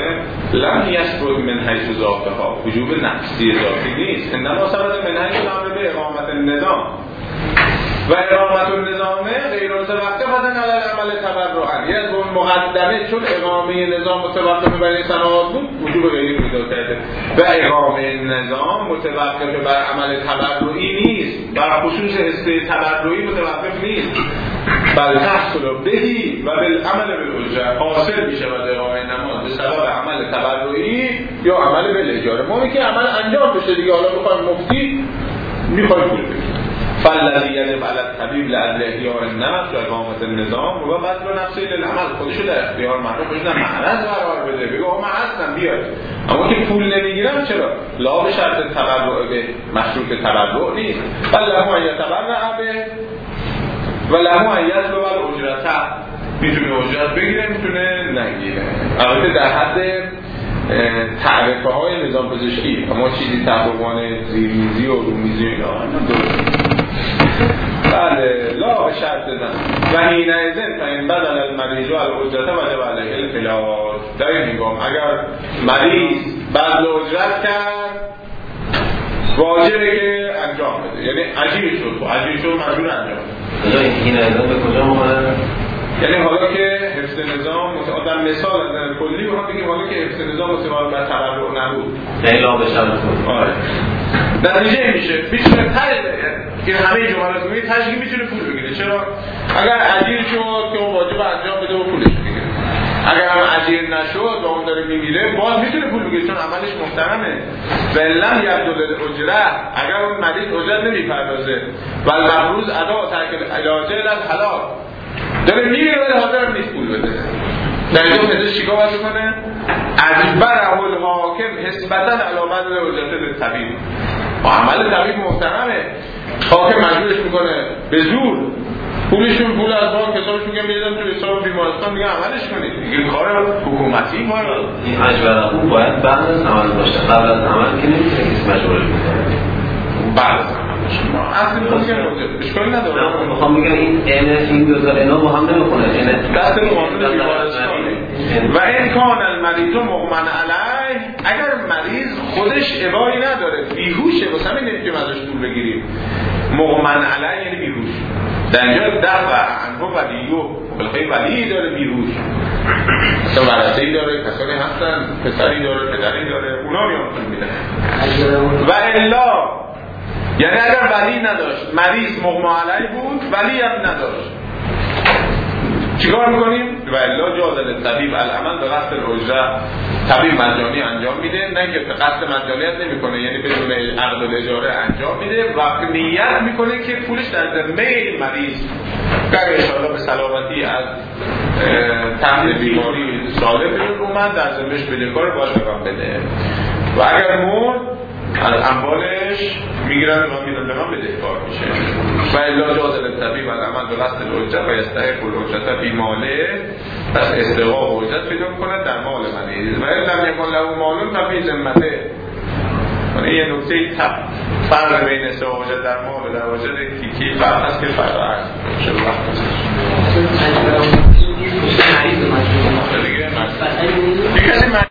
لم یثبت من حیث ذاتها. وجوب نفسی ذاتی نیست، انما ثبت من حیث الامر به اقامت النظام و اقامت النظام غیر متوقف علی العمل تبرعا. یعنی اون مقدمه چون اقامه نظام متوقف بر صناعات بود وجوب غیری پیدا کرده و اقامه نظام متوقف بر عمل تبرعی نیست، در خصوص حصه تبرعی متوقف نیست، بل تحصل بهی و بالعمل بالاجره. حاصل میشه و اقامه نماز به سبب عمل تبرعی یا عمل بالاجاره. ما که عمل انجام بشه دیگه، حالا بخوایم مفتی میخوایم پول بدیم. فالذی یجب علی الطبیب لاجل احیاء النفس و اقامت النظام و بذل نفسه للعمل. خودشو در اختیار مردم بزن معرض قرار بده، بگه من هستم بیاد. اما که پول نمیگیرم چرا؟ لا به شرط تبرع به مشروط تبرع نیست. بل له ان یتبرع به و له ان یطلب الاجرة. میتونه اجرت بگیره میتونه نگیره. البته در حد تعرفه های نظام پزشکی، اما چیزی تقریبان زیرمیزی و رومیزی اینا درست. بله لا به شرط زن و حین اذن فین بدل المریض و الاجرت وجب علیه العلاج. در این هنگام اگر مریض بدل اجرت کرد واجبه که انجام بده، یعنی عجیب شد مجبور انجام بده. حین اذن به کجا اومده؟ یعنی حالا که حفظ نظام در مثال از کلی بخوام بگیم حالا که حفظ نظام متوقف بر تبرع نبود لا به شرط. آره نتیجه میشه میتونه این همه جملات میگه تشکیل میتونه پول بگیره. چرا؟ اگر اجیر شد که اون واجب انجام بده و پولش بگیره، اگر هم اجیر نشد و اون داره میمیره باز میتونه پول بگیره چون عملش محترمه. ولن یبدل الاجره، اگر اون مریض اجرت نمیپردازه و المفروض ادا ترک العلاج الحلال داره میگیره ولی حاضر نیست پول بده، در اینجا پزشک چیکار باید بکنه؟ اجبره الحاکم حسبتا علی بدل اجرت طبیب. عمل طبیب محترمه، حاکم مجبورش میکنه به زور پولشون پول از بانک حسابشون که میدادن تو حساب بیمارستان دیگه عملش کنید دیگه، کار حکومتی باید این مجبور خوب باید بعد از عمل باشه، قبل از عمل که نمیتونه کسی مجبورش بکنه. بعد از عمل شما اصلا میگم اشکالی نداره. میخوام بگم این دو تا اینا با هم نمیخونه، دست قانون بیمارستانه. و این کان المریض مغمى علیه، اگر مریض خودش ابایی نداره بیهوشه، واسه همین نمیتونیم ازش پول بگیریم. مغمى علیه یعنی بیهوش. در اینجا دفع عنه ولیو، بلخی ولی داره بیهوش، مثلا ورثه‌ای داره، کسانی هستن پسری داره، پدری داره، اونا میان پول میدن. و الا یعنی اگر ولی نداشت، مریض مغمى علیه بود ولی هم نداشت، چیکار میکنیم؟ و الا جاز للطبیب العمل به قصد الاجره، طبیب مجانی انجام میده، نه که به قصد مجانیت نمیکنه، یعنی بدون عقد الاجاره انجام میده و نیت میکنه که پولش در ذمه این مریض که ان شاءالله به سلامتی از تحت بیماری سالم اومد در ذمهش بدهکار باشه و بده، و اگر مرد از اموالش میگیرن و میدن به من بدهکار میشه. و الا جاز للطبیب العمل به قصد الاجره و یستحق الاجره فی ماله، پس استحقاق اجرت پیدا میکنه در مال مریض. و الا یکن له مال ففی ذمته. این نکته فرق بین استحقاق اجرت در مال و در اجرت کی فرق هست که فرق هست شد وقت دیگه